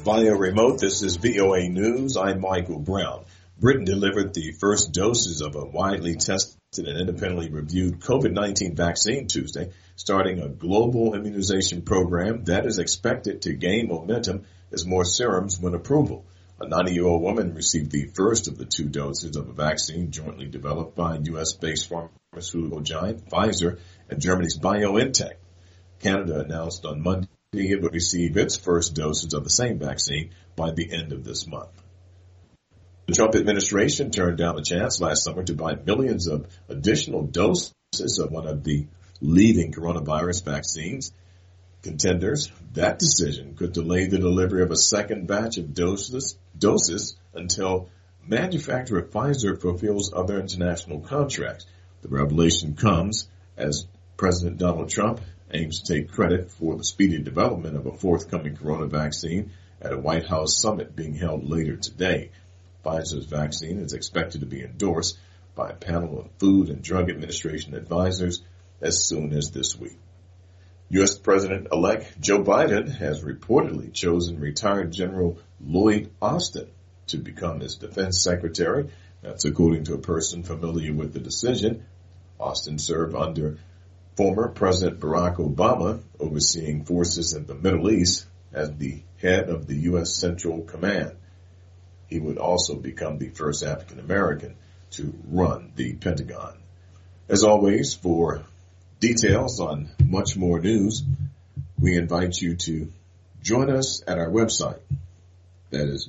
Via remote, this is VOA News. I'm Michael Brown. Britain delivered the first doses of a widely tested and independently reviewed COVID-19 vaccine Tuesday, starting a global immunization program that is expected to gain momentum as more serums win approval. A 90-year-old woman received the first of the 2 doses of a vaccine jointly developed by U.S.-based pharmaceutical giant Pfizer and Germany's BioNTech. Canada announced on Monday it would receive its first doses of the same vaccine by the end of this month. The Trump administration turned down a chance last summer to buy millions of additional doses of one of the leading coronavirus vaccines contenders. That decision could delay the delivery of a second batch of doses until manufacturer Pfizer fulfills other international contracts. The revelation comes as President Donald Trump aims to take credit for the speedy development of a forthcoming corona vaccine at a White House summit being held later today. Pfizer's vaccine is expected to be endorsed by a panel of Food and Drug Administration advisors as soon as this week. U.S. President-elect Joe Biden has reportedly chosen retired General Lloyd Austin to become his defense secretary. That's according to a person familiar with the decision. Austin served under former President Barack Obama, overseeing forces in the Middle East as the head of the U.S. Central Command. He would also become the first African American to run the Pentagon. As always, for details on much more news, we invite you to join us at our website. That is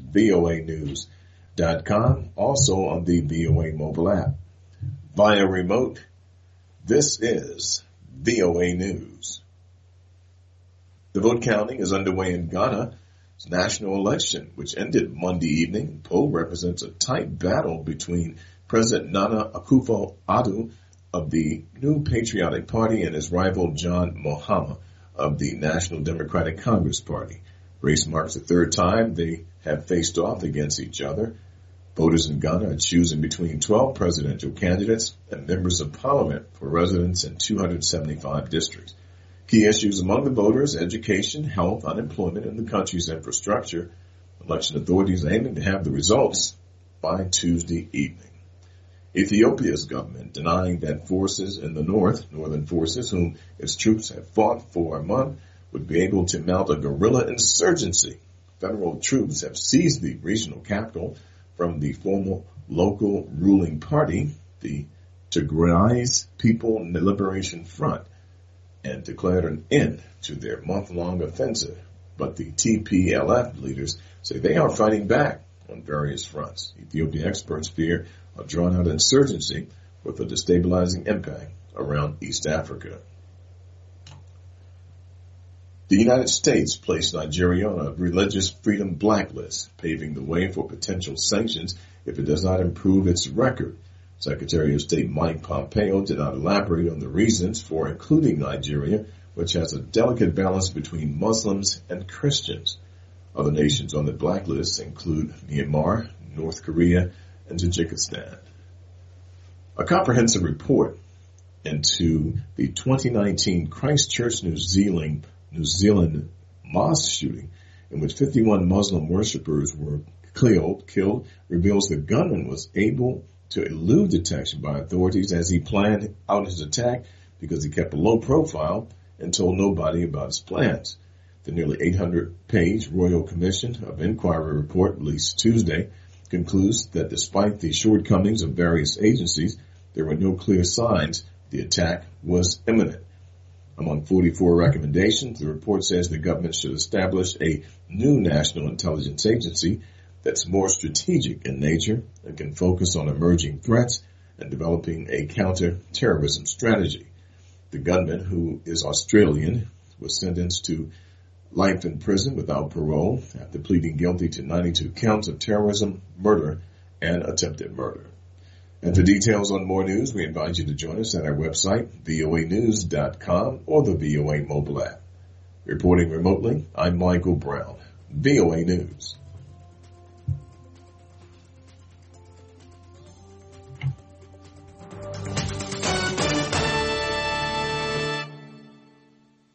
voanews.com, also on the VOA mobile app. Via remote, this is VOA News. The vote counting is underway in Ghana's national election, which ended Monday evening. The poll represents a tight battle between President Nana Akufo-Addo of the New Patriotic Party and his rival John Mahama of the National Democratic Congress Party. Race marks the third time they have faced off against each other. Voters in Ghana are choosing between 12 presidential candidates and members of parliament for residents in 275 districts. Key issues among the voters: education, health, unemployment, and the country's infrastructure. Election authorities aiming to have the results by Tuesday evening. Ethiopia's government denying that forces in the northern forces, whom its troops have fought for a month, would be able to mount a guerrilla insurgency. Federal troops have seized the regional capital from the former local ruling party, the Tigray People Liberation Front, and declared an end to their month-long offensive. But the TPLF leaders say they are fighting back on various fronts. Ethiopian experts fear a drawn-out insurgency with a destabilizing impact around East Africa. The United States placed Nigeria on a religious freedom blacklist, paving the way for potential sanctions if it does not improve its record. Secretary of State Mike Pompeo did not elaborate on the reasons for including Nigeria, which has a delicate balance between Muslims and Christians. Other nations on the blacklist include Myanmar, North Korea, and Tajikistan. A comprehensive report into the 2019 Christchurch, New Zealand mosque shooting, in which 51 Muslim worshippers were killed, reveals the gunman was able to elude detection by authorities as he planned out his attack because he kept a low profile and told nobody about his plans. The nearly 800-page Royal Commission of Inquiry report released Tuesday concludes that despite the shortcomings of various agencies, there were no clear signs the attack was imminent. Among 44 recommendations, the report says the government should establish a new national intelligence agency that's more strategic in nature and can focus on emerging threats and developing a counter-terrorism strategy. The gunman, who is Australian, was sentenced to life in prison without parole after pleading guilty to 92 counts of terrorism, murder, and attempted murder. And for details on more news, we invite you to join us at our website, voanews.com, or the VOA mobile app. Reporting remotely, I'm Michael Brown, VOA News.